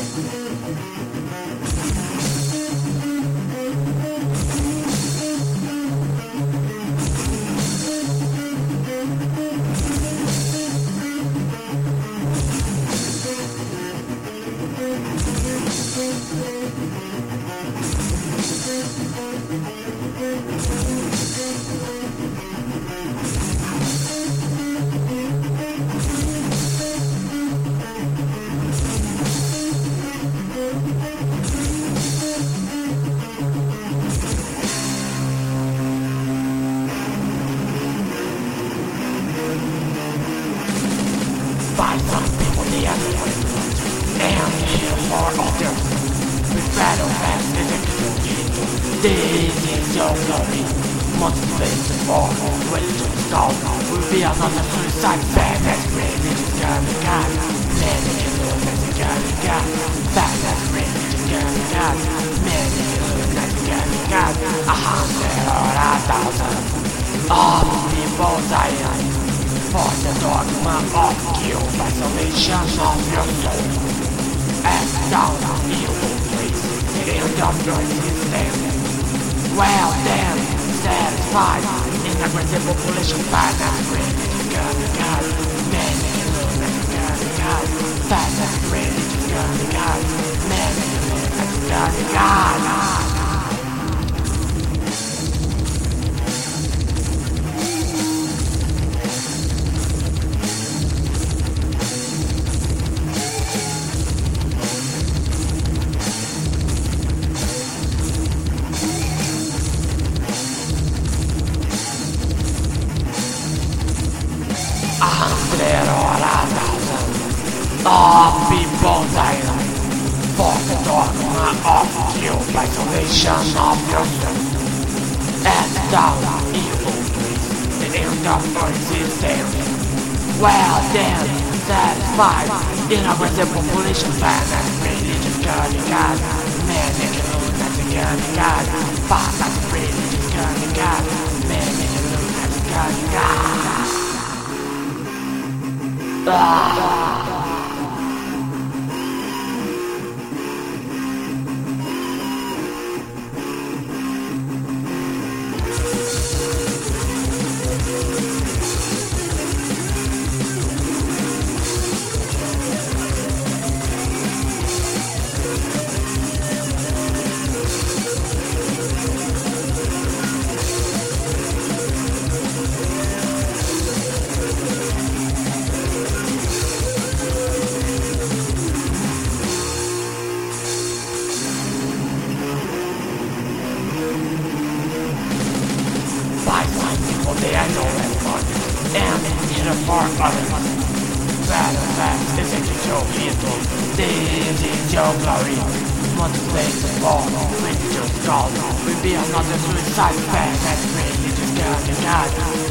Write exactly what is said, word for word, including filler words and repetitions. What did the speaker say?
By some people the enemy, and here for order. With battle fast is executed. This is your glory. Motivation for religion skull. Will be another suicide band as religious kamikaze. Many killers as a kamikaze. Fast as religious kamikaze. Many killers as a kamikaze. A hundred or a thousand of people dying. For the dogma of guilt, isolation of your soul. And down on evil place, the end of your existence. Well then, satisfied in a great population fast and religious kamikaze. Many killers as a kamikaze. Fast and religious kamikaze. Many killers as a kamikaze. A hundred or a thousand of people dying for the dogma of guilt, isolation of your soul. And down evil place, the end of existence. Well then, satisfied in a great population fan and religious kamikaze. Many killers as a kamikaze. Fast as religious kamikaze. Many killers as a kamikaze. Ah! They are no effort, and in a far other. Battle fast isn't your vehicle, this is your glory. Motivate the fall, religious call, will be another suicide path, that's religious kamikaze.